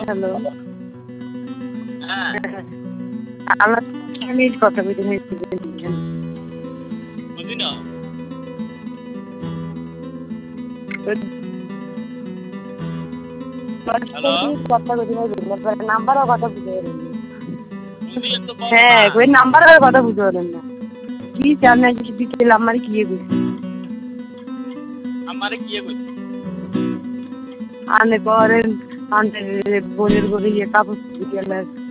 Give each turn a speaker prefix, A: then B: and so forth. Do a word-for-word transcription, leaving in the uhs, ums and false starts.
A: hello আমরা কথা বলতে
B: বুঝি না
A: নাম্বারও কথা বুঝে হ্যাঁ ওই নাম্বারের কথা বুঝতে পারেন না কি চান না কিছু দিতে আমার কি
B: আমারে কি কইছে
A: আনে করেন আনতে বোনের করে ইয়ে কাপড় দিয়ে